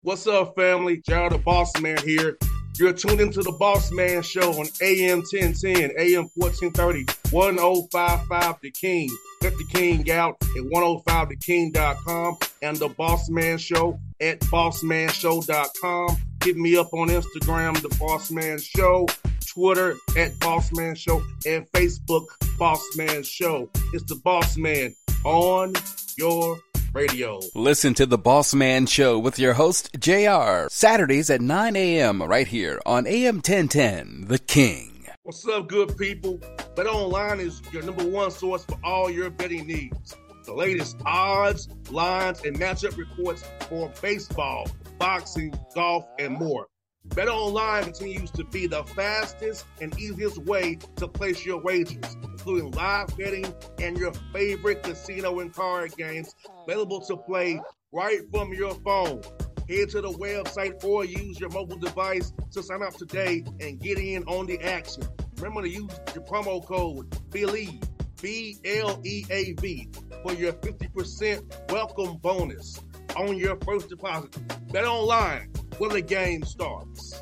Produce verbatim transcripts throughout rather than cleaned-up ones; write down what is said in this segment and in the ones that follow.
What's up, family? Gerald the Boss Man here. You're tuned into the Boss Man Show on A M ten ten, A M fourteen thirty, ten fifty-five The King. Let the King out at ten five the king dot com and the Boss Man Show at boss man show dot com. Hit me up on Instagram, The Boss Man Show, Twitter at Boss Man Show, and Facebook, Boss Man Show. It's the Boss Man on your radio. Listen to The Boss Man Show with your host, J R, Saturdays at nine a.m. right here on A M ten ten, The King. What's up, good people? BetOnline is your number one source for all your betting needs. The latest odds, lines, and matchup reports for baseball, boxing, golf, and more. BetOnline continues to be the fastest and easiest way to place your wagers, including live betting and your favorite casino and card games available to play right from your phone. Head to the website or use your mobile device to sign up today and get in on the action. Remember to use your promo code BELIEVE, B L E A V, for your fifty percent welcome bonus on your first deposit. BetOnline, where the game starts.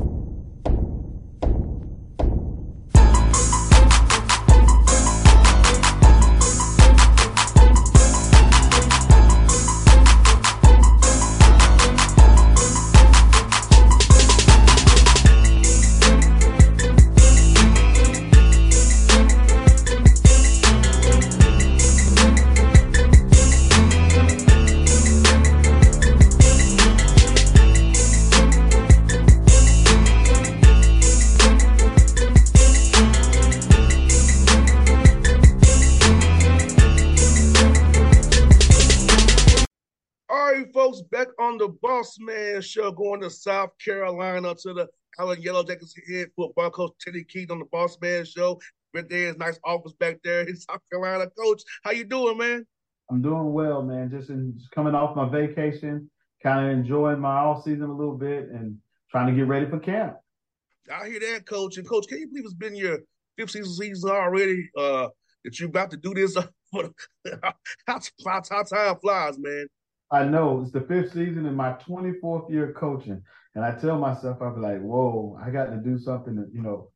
Folks, back on the Boss Man Show, going to South Carolina to the Allen Yellow Jackets head football coach Teddy Keaton on the Boss Man Show. But there's nice office back there in South Carolina. Coach, how you doing, man? I'm doing well, man. Just, in, just coming off my vacation, kind of enjoying my off season a little bit and trying to get ready for camp. I hear that, Coach. And Coach, can you believe it's been your fifth season season already? Uh, that you're about to do this? For how, how, how time flies, man. I know it's the fifth season in my twenty-fourth year coaching. And I tell myself, I'll be like, whoa, I got to do something that, you know,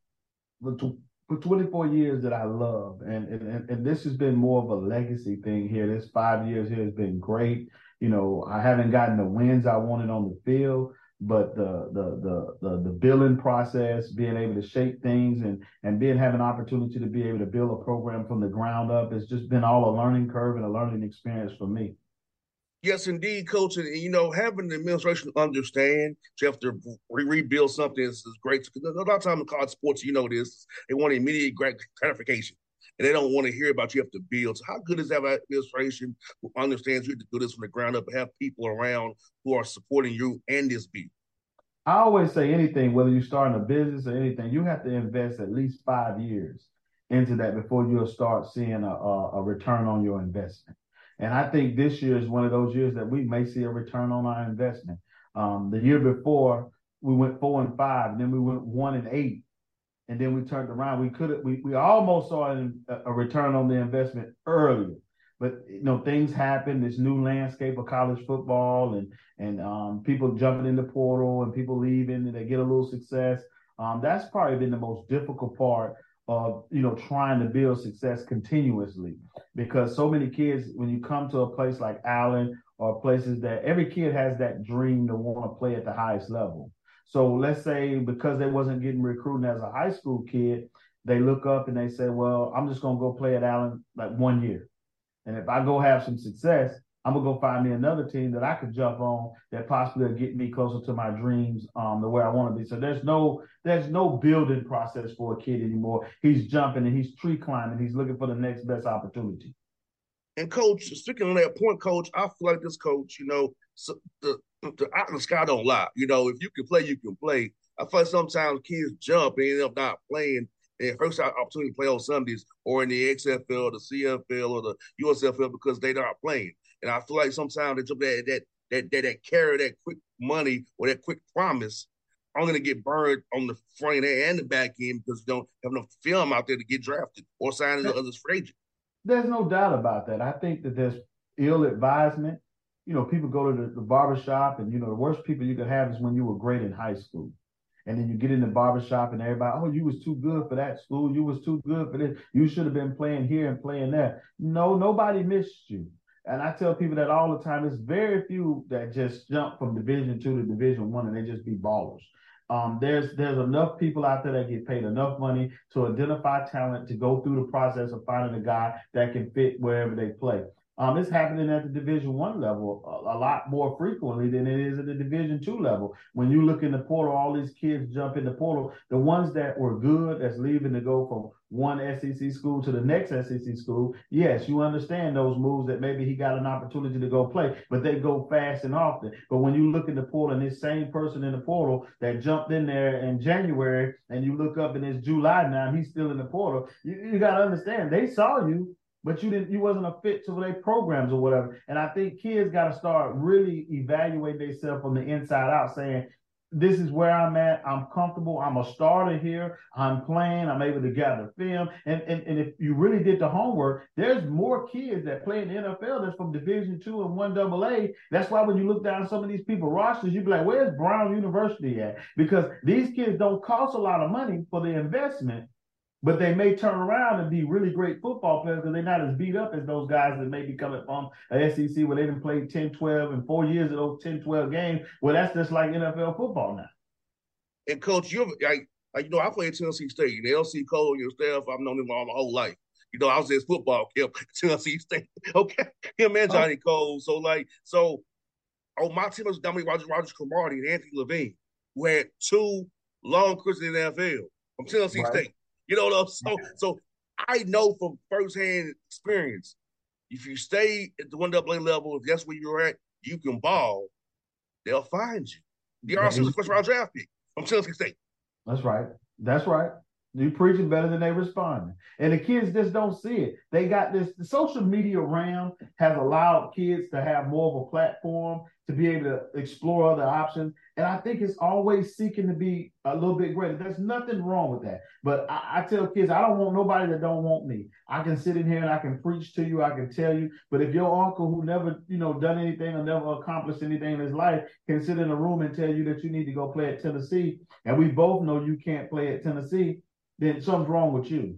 for twenty-four years that I love. And, and, and this has been more of a legacy thing here. This five years here has been great. You know, I haven't gotten the wins I wanted on the field, but the the the the, the building process, being able to shape things and, and being having an opportunity to be able to build a program from the ground up, it's just been all a learning curve and a learning experience for me. Yes, indeed, Coach. And, you know, having the administration understand you have to re- rebuild something is, is great. Because a lot of times in college sports, you know this, they want immediate gratification. And they don't want to hear about you have to build. So how good is that administration who understands you have to do this from the ground up and have people around who are supporting you and this beat? I always say anything, whether you're starting a business or anything, you have to invest at least five years into that before you'll start seeing a, a, a return on your investment. And I think this year is one of those years that we may see a return on our investment. Um, the year before, we went four and five, and then we went one and eight, and then we turned around. We could we we almost saw a, a return on the investment earlier, but you know things happen. This new landscape of college football, and and um, people jumping in the portal, and people leaving, and they get a little success. Um, that's probably been the most difficult part of, you know, trying to build success continuously, because so many kids, when you come to a place like Allen or places that every kid has that dream to want to play at the highest level. So let's say because they wasn't getting recruited as a high school kid, they look up and they say, well, I'm just going to go play at Allen like one year. And if I go have some success, I'm going to go find me another team that I could jump on that possibly will get me closer to my dreams, um, the way I want to be. So there's no there's no building process for a kid anymore. He's jumping and he's tree climbing. He's looking for the next best opportunity. And, Coach, speaking on that point, Coach, I feel like this coach, you know, so the, the eye in the sky don't lie. You know, if you can play, you can play. I feel like sometimes kids jump and end up not playing. And first opportunity to play on Sundays or in the X F L, the C F L, or the U S F L because they're not playing. And I feel like sometimes they jump that that that that, that carry that quick money or that quick promise. I'm going to get burned on the front end and the back end because you don't have enough film out there to get drafted or signed as a free agent. There's no doubt about that. I think that there's ill advisement you know, people go to the, the barber shop, and, you know, the worst people you could have is when you were great in high school. And then you get in the barbershop and everybody, oh, you was too good for that school. You was too good for this. You should have been playing here and playing there. No, nobody missed you. And I tell people that all the time. It's very few that just jump from Division two to Division one and they just be ballers. Um, there's there's enough people out there that get paid enough money to identify talent, to go through the process of finding a guy that can fit wherever they play. Um, it's happening at the Division One level a, a lot more frequently than it is at the Division Two level. When you look in the portal, all these kids jump in the portal. The ones that were good, that's leaving to go from one S E C school to the next S E C school, yes, you understand those moves that maybe he got an opportunity to go play, but they go fast and often. But when you look in the portal and this same person in the portal that jumped in there in January, and you look up and it's July now, he's still in the portal, you, you got to understand, they saw you, but you didn't, you wasn't a fit to their programs or whatever. And I think kids got to start really evaluating themselves from the inside out, saying, this is where I'm at. I'm comfortable. I'm a starter here. I'm playing. I'm able to gather film. And, and, and if you really did the homework, there's more kids that play in the N F L that's from Division two and one double A. That's why when you look down some of these people rosters, you'd be like, where's Brown University at? Because these kids don't cost a lot of money for the investment, but they may turn around and be really great football players because they're not as beat up as those guys that may be coming from a S E C where they didn't play ten, twelve, and four years of those ten, twelve games. Well, that's just like N F L football now. And, Coach, you're like, like, you know, I played Tennessee State. The L C Cole and your staff, I've known him all my whole life. You know, I was his football camp, Tennessee State. Okay, him and Johnny oh. Cole. So, like, so on my team was Dominique Rogers, Rogers Cromartie, and Anthony Levine, who had two long careers in the N F L from Tennessee right. State. You know, so so I know from firsthand experience, if you stay at the one double A level, if that's where you're at, you can ball, they'll find you. The R C was a first round draft pick from Tennessee State. That's right. That's right. You preaching better than they responding. And the kids just don't see it. They got this, the social media realm has allowed kids to have more of a platform to be able to explore other options. And I think it's always seeking to be a little bit greater. There's nothing wrong with that. But I, I tell kids, I don't want nobody that don't want me. I can sit in here and I can preach to you. I can tell you. But if your uncle who never, you know, done anything or never accomplished anything in his life can sit in a room and tell you that you need to go play at Tennessee, and we both know you can't play at Tennessee, then something's wrong with you.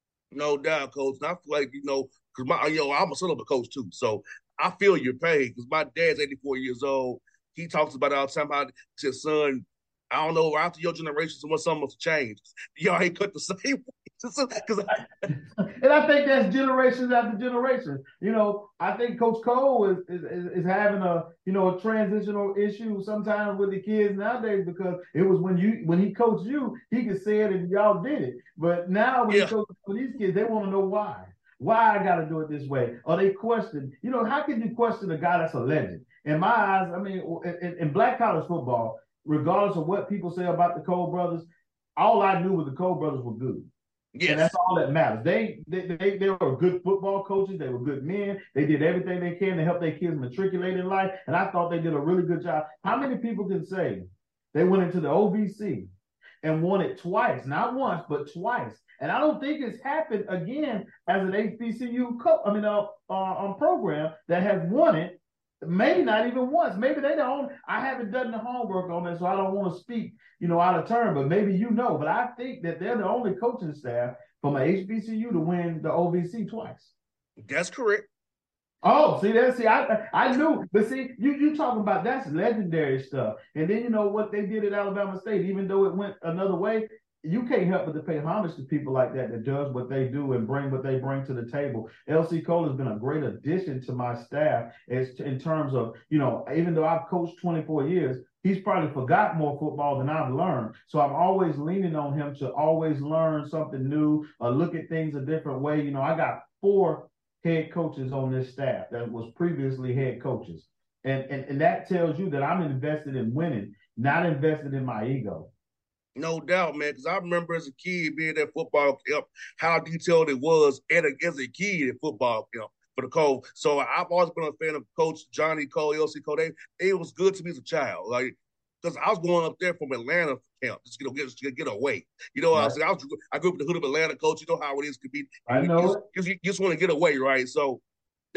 No doubt, Coach. And I feel like, you know, because my, you know, I'm a son of a coach too. So I feel your pain because my dad's eighty-four years old. He talks about it all the time. How his son, I don't know, after your generation, what something must change. Y'all ain't cut the same way. Cause I, and I think that's generations after generations. You know, I think Coach Cole is, is is having a, you know, a transitional issue sometimes with the kids nowadays because it was when you when he coached you, he could say it and y'all did it. But now when yeah. he coaches for these kids, they want to know why. Why I got to do it this way? Or they question, you know, how can you question a guy that's a legend? In my eyes, I mean, in, in black college football, regardless of what people say about the Cole brothers, all I knew was the Cole brothers were good. Yes. And that's all that matters. They, they they they were good football coaches. They were good men. They did everything they can to help their kids matriculate in life. And I thought they did a really good job. How many people can say they went into the O V C and won it twice? Not once, but twice. And I don't think it's happened again as an H B C U co- I mean, uh, uh, um, program that has won it. Maybe not even once. Maybe they don't. I haven't done the homework on it, so I don't want to speak, you know, out of turn. But maybe you know. But I think that they're the only coaching staff from a H B C U to win the O V C twice. That's correct. Oh, see that? See, I I knew, but see, you you talking about that's legendary stuff. And then you know what they did at Alabama State, even though it went another way. You can't help but to pay homage to people like that that does what they do and bring what they bring to the table. L C Cole has been a great addition to my staff as to, in terms of, you know, even though I've coached twenty-four years, he's probably forgot more football than I've learned. So I'm always leaning on him to always learn something new, or look at things a different way. You know, I got four head coaches on this staff that was previously head coaches. And, and, and that tells you that I'm invested in winning, not invested in my ego. No doubt, man, because I remember as a kid being at football camp, how detailed it was and as a kid at football camp for the Cole. So I've always been a fan of Coach Johnny Cole, L C Cole. They, it was good to me as a child, like, because I was going up there from Atlanta camp just to get, just to get away. You know, right. I, was, I, was, I grew up in the hood of Atlanta, Coach. You know how it is to be. I know you, you, you just want to get away, right? So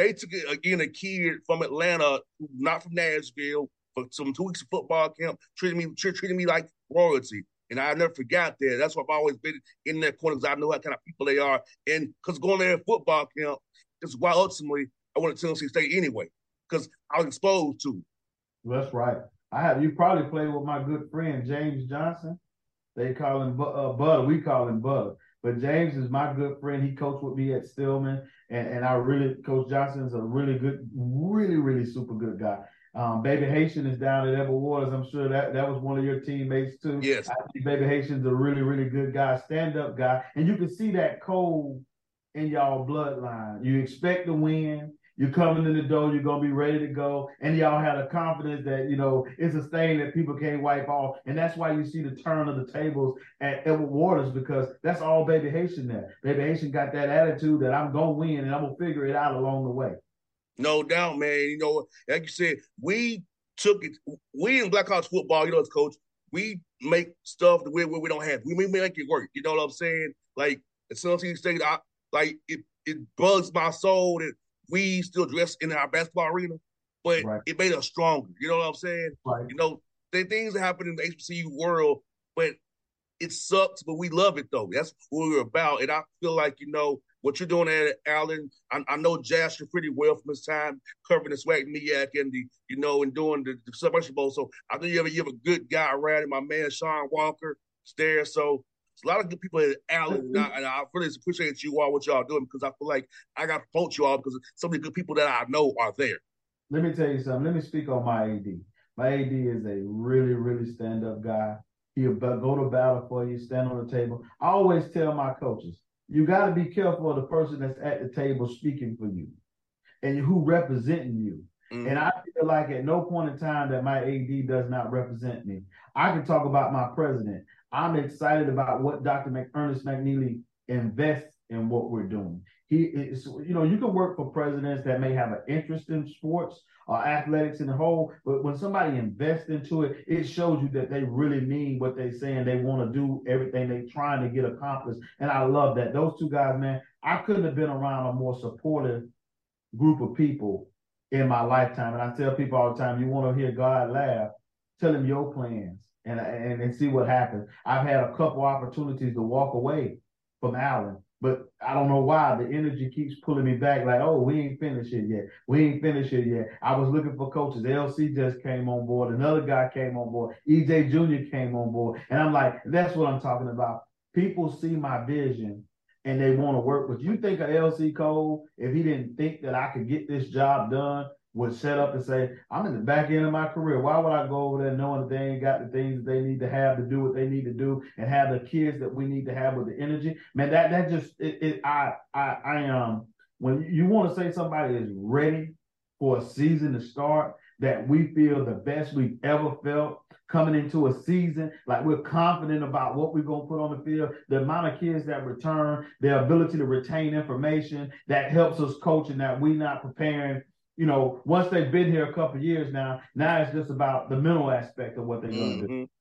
they took it again a kid from Atlanta, not from Nashville, for some two weeks of football camp, treated me treated me like royalty. And I never forgot that. That's why I've always been in their corner because I know what kind of people they are. And because going there at football camp is why ultimately I went to Tennessee State anyway, because I was exposed to. That's right. I have. You probably played with my good friend James Johnson. They call him uh, Bud. We call him Bud. But James is my good friend. He coached with me at Stillman, and, and I really, Coach Johnson is a really good, really, really super good guy. Um, Baby Haitian is down at Ever Waters. I'm sure that that was one of your teammates too. Yes. I think Baby Haitian's a really, really good guy, stand-up guy. And you can see that cold in y'all bloodline. You expect to win. You're coming in the door, you're going to be ready to go. And y'all had a confidence that, you know, it's a stain that people can't wipe off. And that's why you see the turn of the tables at Edward Waters, because that's all Baby Haitian there. Baby Haitian got that attitude that I'm going to win and I'm going to figure it out along the way. No doubt, man. You know, like you said, we took it. We in Black College football, you know, as coach, we make stuff the way where we don't have. We make it work. You know what I'm saying? Like at Tennessee State, I, like it, it bugs my soul that we still dress in our basketball arena, but right. It made us stronger. You know what I'm saying? Right. You know, there are things that happen in the H B C U world, but it sucks, but we love it though. That's what we're about. And I feel like, you know, what you're doing at Allen, I, I know Jasher pretty well from his time covering the SWAC MEAC and the, you know, and doing the, the Celebration Bowl. So I know you have, you have a good guy around, and my man Sean Walker is there. So it's a lot of good people at Allen, and I, and I really appreciate you all what y'all doing, because I feel like I got to promote you all because so many good people that I know are there. Let me tell you something. Let me speak on my A D. My A D is a really, really stand-up guy. He'll go to battle for you, stand on the table. I always tell my coaches, you got to be careful of the person that's at the table speaking for you and who representing you. Mm-hmm. And I feel like at no point in time that my A D does not represent me. I can talk about my president. I'm excited about what Doctor Mc, Ernest McNeely invests in what we're doing. He is, you know, you can work for presidents that may have an interest in sports or athletics in the whole, but when somebody invests into it, it shows you that they really mean what they're saying. They want to do everything they're trying to get accomplished. And I love that. Those two guys, man, I couldn't have been around a more supportive group of people in my lifetime. And I tell people all the time, you want to hear God laugh, tell him your plans and, and, and see what happens. I've had a couple opportunities to walk away from Allen, but I don't know why the energy keeps pulling me back. Like, oh, we ain't finished it yet. We ain't finished it yet. I was looking for coaches. L C just came on board. Another guy came on board. E J Junior came on board. And I'm like, that's what I'm talking about. People see my vision and they want to work with you. Think of L C Cole, if he didn't think that I could get this job done, would set up and say, I'm in the back end of my career. Why would I go over there knowing that they ain't got the things that they need to have to do what they need to do and have the kids that we need to have with the energy? Man, that that just it, it I I I um when you want to say somebody is ready for a season to start, that we feel the best we've ever felt coming into a season, like we're confident about what we're going to put on the field, the amount of kids that return, their ability to retain information that helps us coach, and that we're not preparing. You know, once they've been here a couple of years now, now it's just about the mental aspect of what they're going to mm-hmm. do.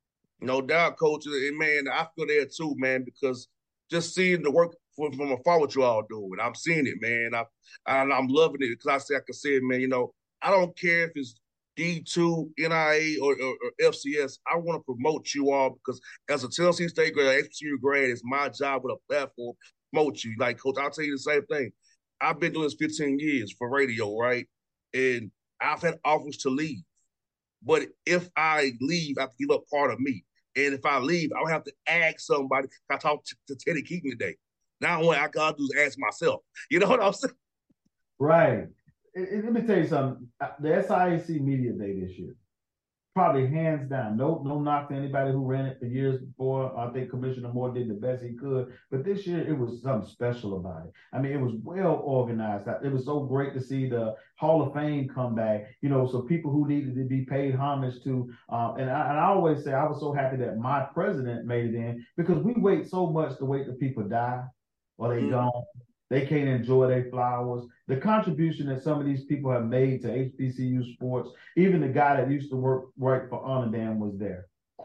No doubt, Coach. And, man, I feel there too, man, because just seeing the work from, from afar what you all doing, I'm seeing it, man. I, I, I'm loving it because I say, like I said, man, you know, I don't care if it's D two, N I A, or, or, or F C S. I want to promote you all because as a Tennessee State grad, H B C U grad, it's my job with a platform to promote you. Like, Coach, I'll tell you the same thing. I've been doing this fifteen years for radio, right? And I've had offers to leave. But if I leave, I have to give up part of me. And if I leave, I'll have to ask somebody. I talked to, to Teddy Keaton today. Now what I got to do is ask myself. You know what I'm saying? Right. And, and let me tell you something. The S I A C Media Day this year, probably hands down, no no knock to anybody who ran it for years before. I think Commissioner Moore did the best he could. But this year, it was something special about it. I mean, it was well organized. It was so great to see the Hall of Fame come back, you know, so people who needed to be paid homage to. Um, and, I, and I always say I was so happy that my president made it in, because we wait so much to wait till people die or they mm-hmm. gone. They can't enjoy their flowers. The contribution that some of these people have made to H B C U sports, even the guy that used to work right for Onodam was there.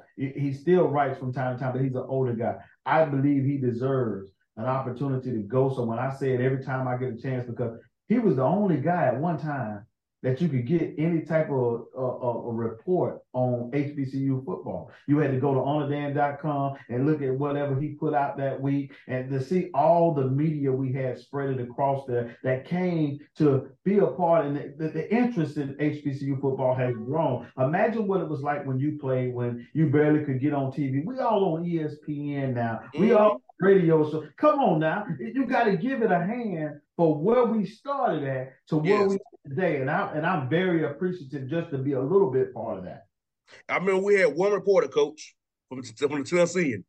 He still writes from time to time, but he's an older guy. I believe he deserves an opportunity to go. So when I say it every time I get a chance, because He was the only guy at one time that you could get any type of uh, uh, a report on H B C U football. You had to go to honor dan dot com and look at whatever he put out that week, and to see all the media we had spread across there that came to be a part, and the, the, the interest in H B C U football has grown. Imagine what it was like when you played, when you barely could get on T V. We all on E S P N now. We mm-hmm. all radio show. Come on now. You got to give it a hand for where we started at to where yes. we are today. And I and I'm very appreciative just to be a little bit part of that. I remember we had one reporter, coach, from the, from the Tennessean.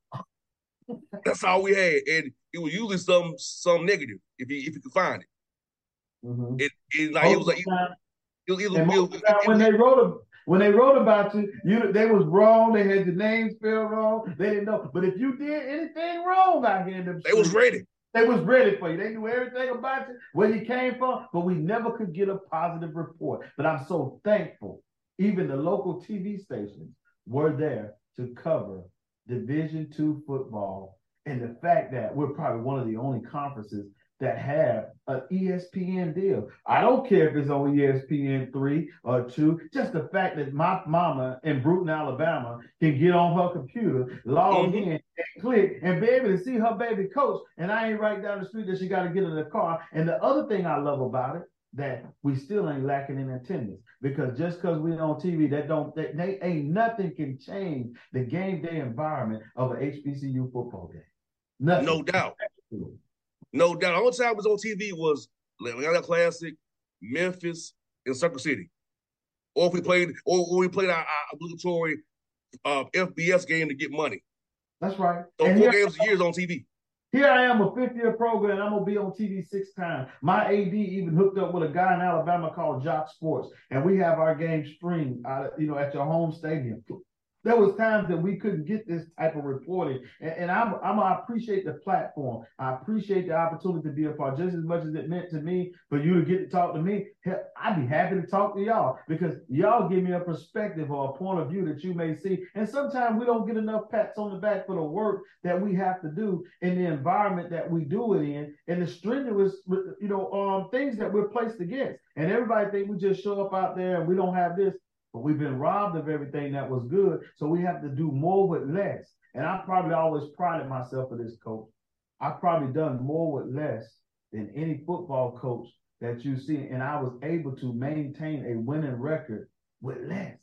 That's all we had. And it was usually some some negative if you if you could find it. Mm-hmm. It, it, like, it was like it, it, it, and it, it, it, when they wrote a, when they wrote about you, you they was wrong. They had the name spelled wrong. They didn't know. But if you did anything wrong out here in them they streets, was ready. They was ready for you. They knew everything about you, where you came from, but we never could get a positive report. But I'm so thankful. Even the local T V stations were there to cover Division two football, and the fact that we're probably one of the only conferences that have an E S P N deal. I don't care if it's on E S P N three or two. Just the fact that my mama in Bruton, Alabama can get on her computer, log mm-hmm. in, and click, and be able to see her baby coach, and I ain't right down the street that she got to get in the car. And the other thing I love about it, that we still ain't lacking in attendance, because just because we're on T V, that don't that they ain't nothing can change the game day environment of an H B C U football game. Nothing. No doubt. No doubt. The only time I was on T V was Atlanta Classic, Memphis, and Circle City. Or if we played, or, or we played our, our obligatory uh, F B S game to get money. That's right. So and four here, games a year is on T V. Here I am, a fifth-year program, and I'm going to be on T V six times. My A D even hooked up with a guy in Alabama called Jock Sports, and we have our game streamed out, you know, at your home stadium. There was times that we couldn't get this type of reporting, and, and I'm, I'm, I appreciate the platform. I appreciate the opportunity to be a part, just as much as it meant to me for you to get to talk to me. Hell, I'd be happy to talk to y'all, because y'all give me a perspective or a point of view that you may see. And sometimes we don't get enough pats on the back for the work that we have to do in the environment that we do it in, and the strenuous, you know, um, things that we're placed against. And everybody think we just show up out there and we don't have this. But we've been robbed of everything that was good, so we have to do more with less. And I probably always prided myself for this, coach. I've probably done more with less than any football coach that you see, and I was able to maintain a winning record with less.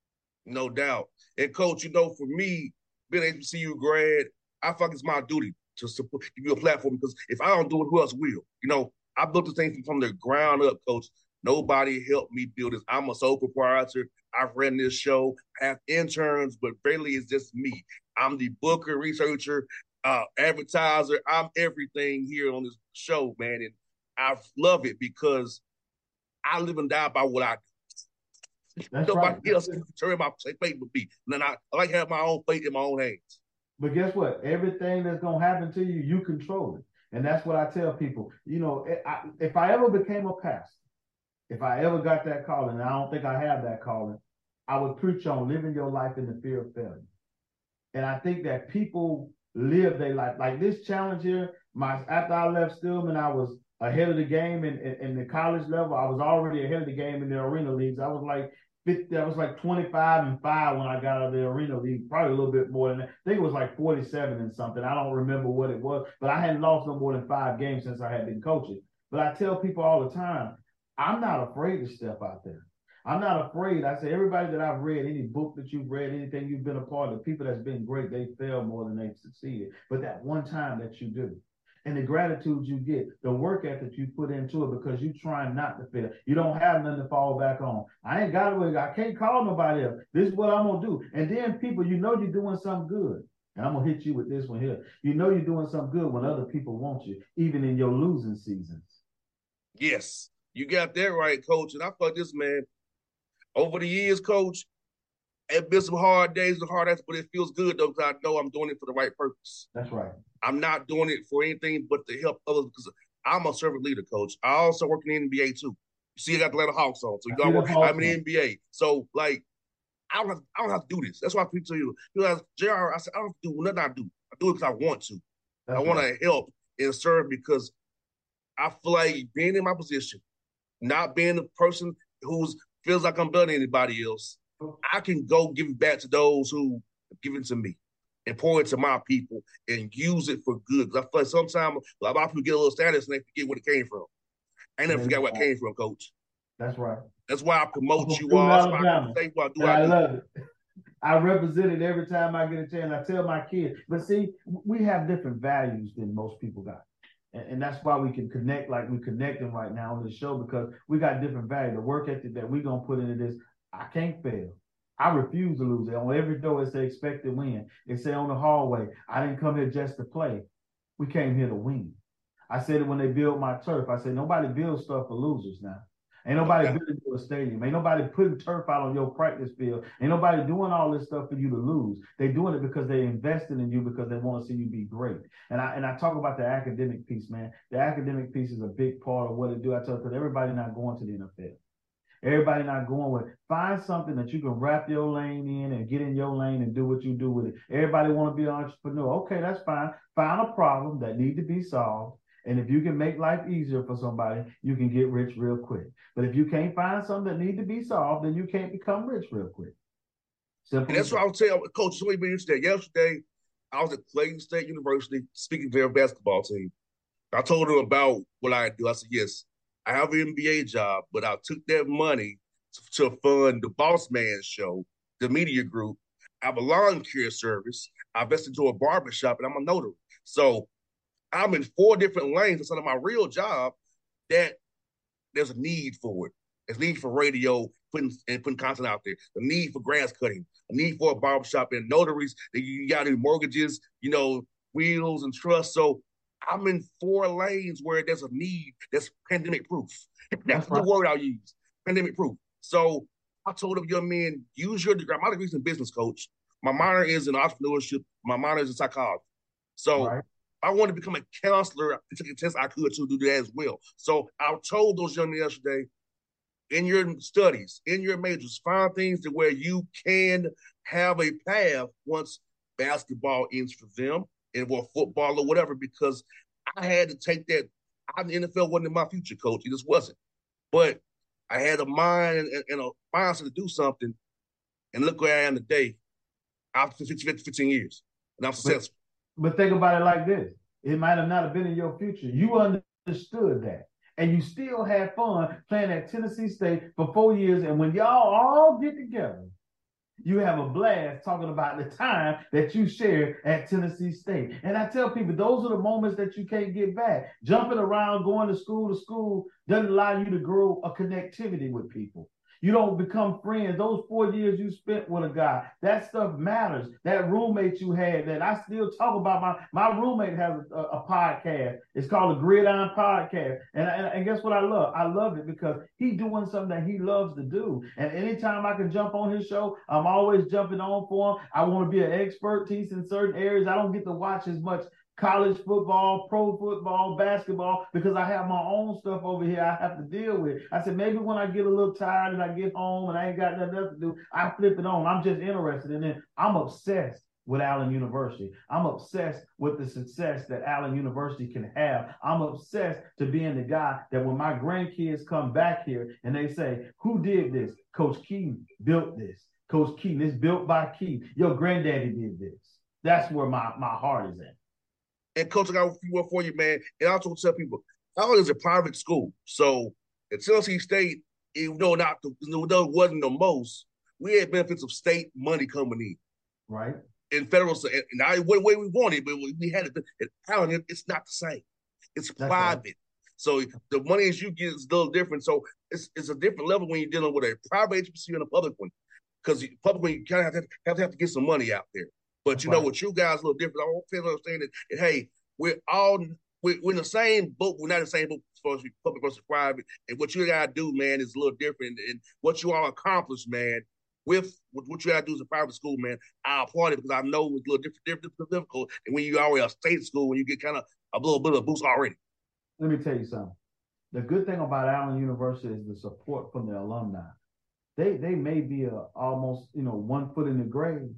No doubt. And, Coach, you know, for me, being an H B C U grad, I feel like it's my duty to support, give you a platform, because if I don't do it, who else will? You know, I built this thing from the ground up, Coach. Nobody helped me build this. I'm a sole proprietor. I've ran this show. I have interns, but really it's just me. I'm the booker, researcher, uh, advertiser. I'm everything here on this show, man. And I love it because I live and die by what I do. That's Nobody right. else can turn my fate with me. And then I, I like to have my own fate in my own hands. But guess what? Everything that's going to happen to you, you control it. And that's what I tell people. You know, I, if I ever became a pastor, if I ever got that calling, and I don't think I have that calling, I would preach on living your life in the fear of failure. And I think that people live their life. Like this challenge here, my after I left Stillman, I was ahead of the game in, in, in the college level. I was already ahead of the game in the arena leagues. I was like fifty, I was like twenty-five and five when I got out of the arena league, probably a little bit more than that. I think it was like forty-seven and something. I don't remember what it was, but I hadn't lost no more than five games since I had been coaching. But I tell people all the time, I'm not afraid to step out there. I'm not afraid. I say, everybody that I've read, any book that you've read, anything you've been a part of, the people that's been great, they fail more than they've succeeded. But that one time that you do, and the gratitude you get, the work ethic you put into it, because you're trying not to fail. You don't have nothing to fall back on. I ain't got it. I can't call nobody else. This is what I'm going to do. And then people, you know you're doing something good. And I'm going to hit you with this one here. You know you're doing something good when other people want you, even in your losing seasons. Yes. You got that right, Coach. And I thought this, man, over the years, Coach, it's been some hard days and hard days, but it feels good, though, because I know I'm doing it for the right purpose. That's right. I'm not doing it for anything but to help others, because I'm a servant leader, Coach. I also work in the N B A, too. You see, I got the Atlanta Hawks on, so you know, I'm in the N B A. So, like, I don't, have, I don't have to do this. That's why people tell you, you know, J R, I said, I don't have to do nothing I do. I do it because I want to. That's I want right. to help and serve, because I feel like being in my position, not being the person who's feels like I'm better than anybody else, I can go give it back to those who give it to me and pour it to my people and use it for good. Because I feel like sometimes a lot of people get a little status and they forget where it came from. I never forgot where it came from, Coach. That's right. That's why I promote you all. That's why I say what I do. And I, I do. love it. I represent it every time I get a chance. I tell my kids, but see, we have different values than most people got. And, and that's why we can connect like we're connecting right now on this show, because we got different values. The work ethic that we're going to put into this, I can't fail. I refuse to lose it. On every door, it says expect to win. It say on the hallway, I didn't come here just to play. We came here to win. I said it when they built my turf. I said, nobody builds stuff for losers now. Ain't nobody okay. building you a stadium. Ain't nobody putting turf out on your practice field. Ain't nobody doing all this stuff for you to lose. They're doing it because they invested in you, because they want to see you be great. And I and I talk about the academic piece, man. The academic piece is a big part of what it do. I tell you, because everybody not going to the N F L. Everybody not going with. Find something that you can wrap your lane in and get in your lane and do what you do with it. Everybody want to be an entrepreneur. Okay, that's fine. Find a problem that need to be solved. And if you can make life easier for somebody, you can get rich real quick. But if you can't find something that need to be solved, then you can't become rich real quick. Simple. And that's what I was telling Coach. Somebody been yesterday. Yesterday, I was at Clayton State University speaking to their basketball team. I told them about what I do. I said, yes, I have an N B A job, but I took that money to, to fund the Boss Man show, the media group. I have a lawn care service. I invested into a barbershop, and I'm a notary. So I'm in four different lanes instead of my real job that there's a need for it. There's a need for radio putting, and putting content out there, a need for grass cutting, a need for a barbershop and notaries. You got to do mortgages, you know, wheels and trusts. So I'm in four lanes where there's a need that's pandemic proof. That's, that's the right. word I'll use, pandemic proof. So I told them, young men, use your degree. My degree's in business, coach. My minor is in entrepreneurship. My minor is in psychology. So right. I wanted to become a counselor. I took a test I could to do that as well. So I told those young men yesterday, in your studies, in your majors, find things to where you can have a path once basketball ends for them, and or football or whatever, because I had to take that. I, the N F L wasn't in my future, coach. It just wasn't. But I had a mind and, and a mindset to do something, and look where I am today after fifteen years, and I'm successful. But, but think about it like this. It might have not have been in your future. You understood that. And you still had fun playing at Tennessee State for four years. And when y'all all get together, you have a blast talking about the time that you shared at Tennessee State. And I tell people, those are the moments that you can't get back. Jumping around, going to school to school doesn't allow you to grow a connectivity with people. You don't become friends. Those four years you spent with a guy, that stuff matters. That roommate you had that I still talk about. My my roommate has a, a podcast. It's called the Gridiron Podcast. And, and, and guess what I love? I love it because he's doing something that he loves to do. And anytime I can jump on his show, I'm always jumping on for him. I want to be an expertise in certain areas. I don't get to watch as much college football, pro football, basketball, because I have my own stuff over here I have to deal with. I said, maybe when I get a little tired and I get home and I ain't got nothing else to do, I flip it on. I'm just interested in it. I'm obsessed with Allen University. I'm obsessed with the success that Allen University can have. I'm obsessed to being the guy that when my grandkids come back here and they say, who did this? Coach Keaton built this. Coach Keaton, it's built by Keaton. Your granddaddy did this. That's where my, my heart is at. And Coach, I got a few more for you, man. And I also tell people, Allen is a private school. So at Tennessee State, even though not the, even though it wasn't the most, we had benefits of state money coming in. Right. And federal, and not the way we wanted, but we had it. At Allen, it's not the same. It's That's private. Right. So the money as you get is a little different. So it's it's a different level when you're dealing with a private agency and a public one. Because public one, you kind of have to have, to have to get some money out there. But you know what, you guys a little different. I want people to understand that, that hey, we're all we're, we're in the same boat. We're not in the same boat as far as public versus private. And what you gotta do, man, is a little different. And what you all accomplished, man, with, with what you gotta do as a private school, man, I applaud it because I know it's a little different, different, difficult. And when you already a state school, when you get kind of a little bit of a boost already. Let me tell you something. The good thing about Allen University is the support from the alumni. They they may be a, almost you know one foot in the grave.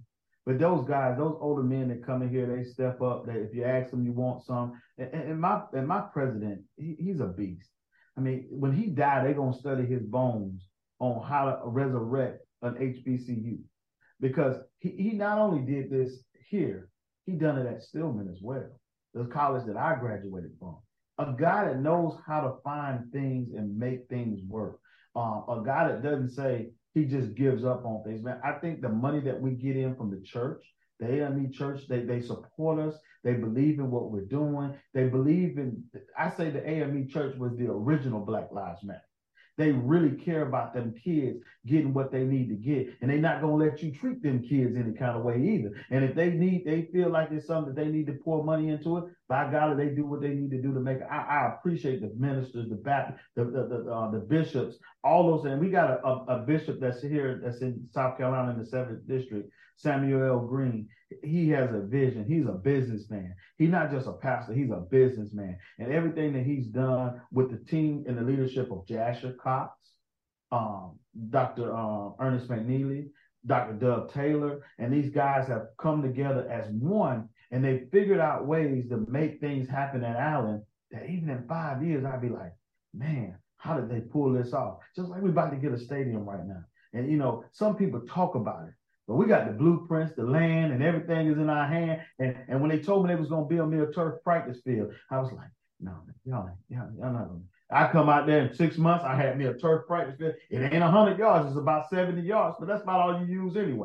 But those guys, those older men that come in here, they step up. They, if you ask them, you want some. And, and my and my president, he, he's a beast. I mean, when he died, they're gonna study his bones on how to resurrect an H B C U, because he, he not only did this here, he done it at Stillman as well, the college that I graduated from. A guy that knows how to find things and make things work. Um, a guy that doesn't say he just gives up on things. Man, I think the money that we get in from the church, the A M E church, they, they support us. They believe in what we're doing. They believe in, I say the A M E church was the original Black Lives Matter. They really care about them kids getting what they need to get. And they're not going to let you treat them kids any kind of way either. And if they need, they feel like it's something that they need to pour money into it, by golly, they do what they need to do to make it. I, I appreciate the ministers, the Baptist, the the the, uh, the bishops, all those. And we got a, a, a bishop that's here, that's in South Carolina in the seventh district, Samuel L. Green. He has a vision. He's a businessman. He's not just a pastor. He's a businessman. And everything that he's done with the team and the leadership of Jasher Cox, um, Doctor Uh, Ernest McNeely, Doctor Doug Taylor, and these guys have come together as one, and they figured out ways to make things happen at Allen that even in five years, I'd be like, man, how did they pull this off? Just like we're about to get a stadium right now. And, you know, some people talk about it, but we got the blueprints, the land, and everything is in our hand. And, and when they told me they was going to build me a turf practice field, I was like, no, y'all, y'all, y'all not going to. I come out there in six months, I had me a turf practice field. It ain't one hundred yards, it's about seventy yards, but that's about all you use anyway.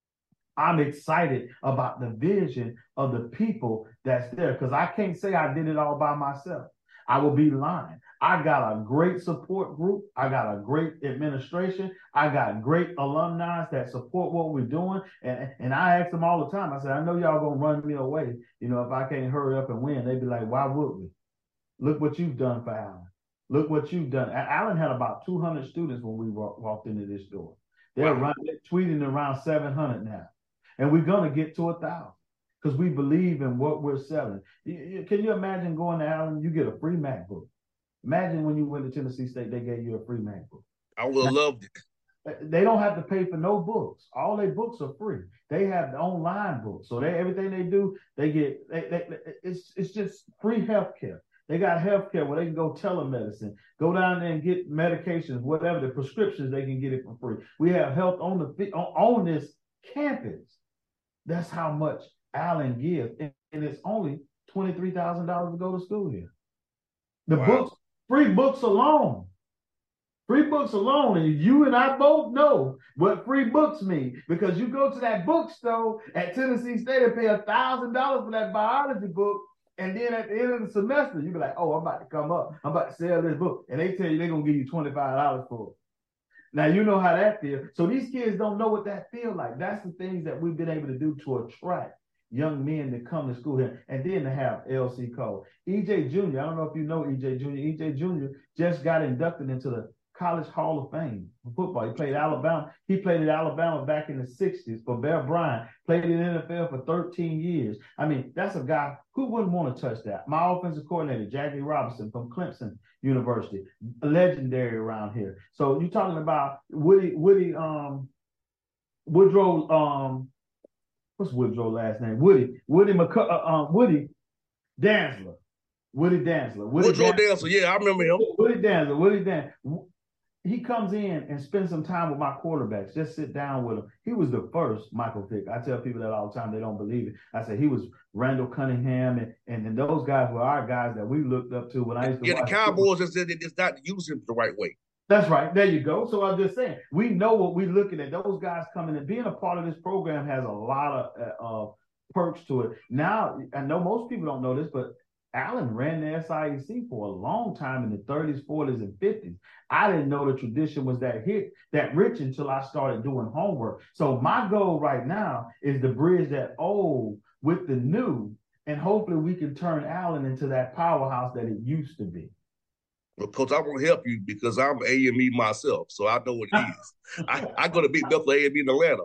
I'm excited about the vision of the people that's there, because I can't say I did it all by myself. I will be lying. I got a great support group. I got a great administration. I got great alumni that support what we're doing. And, and I ask them all the time. I said, I know y'all going to run me away. You know, if I can't hurry up and win, they'd be like, why would we? Look what you've done for Allen. Look what you've done. Allen had about two hundred students when we walked into this door. They're, wow. running, they're tweeting around seven hundred now. And we're going to get to a thousand, because we believe in what we're selling. Can you imagine going to Allen, you get a free MacBook? Imagine when you went to Tennessee State, they gave you a free MacBook. I would have loved it. They don't have to pay for no books. All their books are free. They have the online books. So they, everything they do, they get, they, they, it's, it's just free healthcare. They got healthcare where they can go telemedicine, go down there and get medications, whatever, the prescriptions, they can get it for free. We have health on the on, on this campus. That's how much Allen gives. And, and it's only twenty-three thousand dollars to go to school here. The wow. books, free books alone. Free books alone. And you and I both know what free books mean, because you go to that bookstore at Tennessee State and pay one thousand dollars for that biology book. And then at the end of the semester, you be like, oh, I'm about to come up. I'm about to sell this book. And they tell you they're going to give you twenty-five dollars for it. Now, you know how that feels. So these kids don't know what that feels like. That's the things that we've been able to do to attract young men to come to school here, and then to have L C Cole. E J Junior, I don't know if you know E J Junior E J Junior just got inducted into the College Hall of Fame for football. He played Alabama. He played at Alabama back in the sixties for Bear Bryant. Played in the N F L for thirteen years. I mean, that's a guy who wouldn't want to touch that. My offensive coordinator, Jackie Robinson from Clemson University, legendary around here. So you're talking about Woody, Woody, um, Woodrow, um, what's Woodrow last name? Woody, Woody McC- uh, um, Woody Dantzler. Woody Dantzler. Woody Woodrow Dantzler, yeah, I remember him. Woody Dantzler, Woody Dantzler. He comes in and spends some time with my quarterbacks, just sit down with them. He was the first Michael Vick. I tell people that all the time, they don't believe it. I said he was Randall Cunningham, and, and then those guys were our guys that we looked up to when I used to yeah, watch. The Cowboys just said it's not using the right way. That's right. There you go. So I'm just saying, we know what we're looking at. Those guys coming in, being a part of this program has a lot of uh, perks to it. Now, I know most people don't know this, but Allen ran the S I A C for a long time in the thirties, forties, and fifties. I didn't know the tradition was that hit, that rich until I started doing homework. So my goal right now is to bridge that old with the new, and hopefully we can turn Allen into that powerhouse that it used to be. Well, Coach, I want to help you because I'm A M E myself, so I know what it is. I, I go to beat Bethel A M E in Atlanta.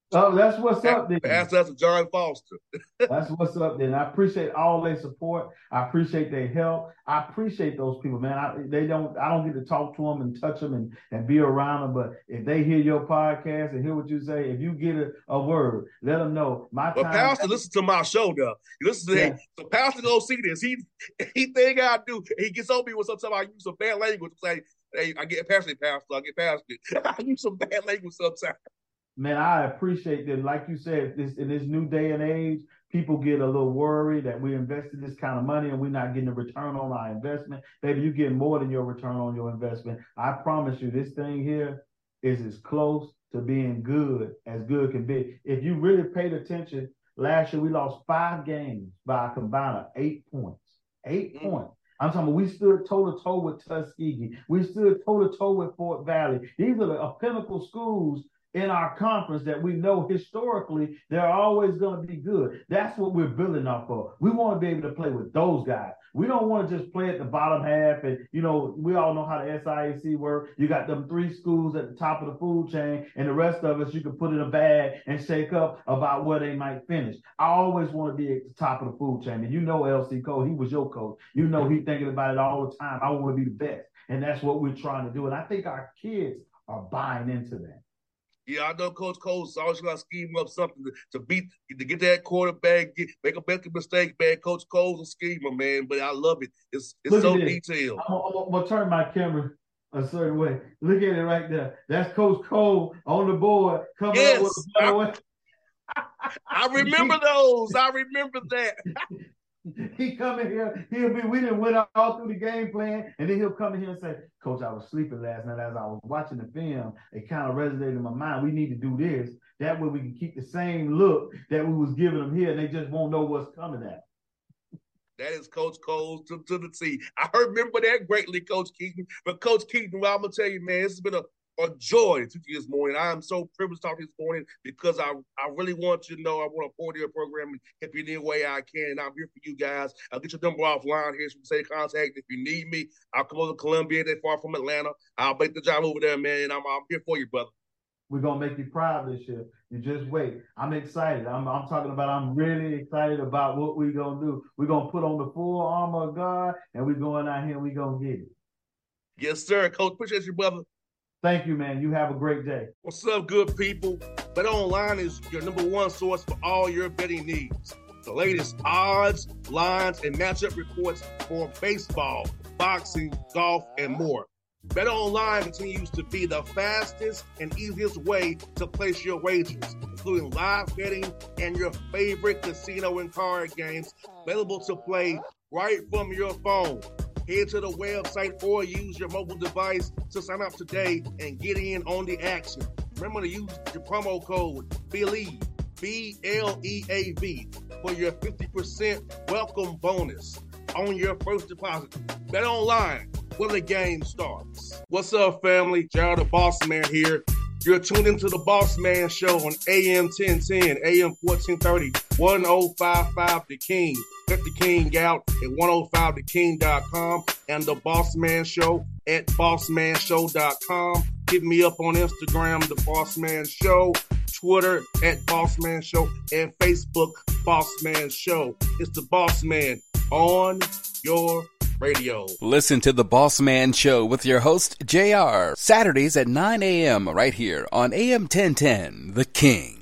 Oh, that's what's up then. Pass that to John Foster. That's what's up then. I appreciate all their support. I appreciate their help. I appreciate those people, man. I, they don't. I don't get to talk to them and touch them and, and be around them. But if they hear your podcast and hear what you say, if you get a, a word, let them know. My but time. Pastor, listen to my show though. Listen to Yeah. him. So Pastor go see this. He he think I do. He gets on me with sometimes I use some bad language. Say, hey, I get past it, Pastor. I get past it. I use some bad language sometimes. Man, I appreciate that. Like you said, this in this new day and age, people get a little worried that we invested this kind of money and we're not getting a return on our investment. Baby, you get more than your return on your investment. I promise you, this thing here is as close to being good as good can be. If you really paid attention, last year we lost five games by a combined of eight points. Eight mm-hmm. points. I'm talking about we stood toe-to-toe with Tuskegee. We stood toe-to-toe with Fort Valley. These are the pinnacle schools in our conference that we know historically they're always going to be good. That's what we're building off of. We want to be able to play with those guys. We don't want to just play at the bottom half. And, you know, we all know how the S I A C works. You got them three schools at the top of the food chain, and the rest of us you can put in a bag and shake up about where they might finish. I always want to be at the top of the food chain. And you know L C Cole, he was your coach. You know he's thinking about it all the time. I want to be the best. And that's what we're trying to do. And I think our kids are buying into that. Yeah, I know Coach Cole's always going to scheme up something to, to beat, to get that quarterback, get, make a big mistake, man. Coach Cole's a schemer, man, but I love it. It's it's so detailed. I'm, I'm, I'm going to turn my camera a certain way. Look at it right there. That's Coach Cole on the board coming yes, up with a better way. I remember those. I remember that. He come in here, he'll be, we didn't win all through the game plan, and then he'll come in here and say, Coach, I was sleeping last night as I was watching the film. It kind of resonated in my mind. We need to do this. That way we can keep the same look that we was giving them here, and they just won't know what's coming at. That is Coach Cole to, to the T. I remember that greatly, Coach Keaton. But Coach Keaton, well, I'm going to tell you, man, this has been a A joy to you this morning. I am so privileged to talk to you this morning because I, I really want you to know I want to support your program and help you in any way I can. And I'm here for you guys. I'll get your number offline here so you can say contact. If you need me, I'll come over to Columbia. They're far from Atlanta. I'll make the job over there, man. And I'm, I'm here for you, brother. We're going to make you proud this year. You just wait. I'm excited. I'm, I'm talking about I'm really excited about what we're going to do. We're going to put on the full armor of God, and we're going out here and we're going to get it. Yes, sir. Coach, appreciate you, brother. Thank you, man. You have a great day. What's up, good people? BetOnline is your number one source for all your betting needs. The latest odds, lines, and matchup reports for baseball, boxing, golf, and more. BetOnline continues to be the fastest and easiest way to place your wagers, including live betting and your favorite casino and card games available to play right from your phone. Head to the website or use your mobile device to sign up today and get in on the action. Remember to use your promo code BELIEVE, B L E A V, for your fifty percent welcome bonus on your first deposit. Bet online when the game starts. What's up, family? Gerald the Boss Man here. You're tuned into the Boss Man Show on A M ten ten, A M fourteen thirty, ten fifty-five The King. Check The King out at ten fifty the king dot com and the Boss Man Show at boss man show dot com. Hit me up on Instagram, The Boss Man Show, Twitter at Boss Man Show, and Facebook, Boss Man Show. It's the Boss Man on your radio. Listen to The Boss Man Show with your host, J R, Saturdays at nine a.m. right here on A M ten ten, The King.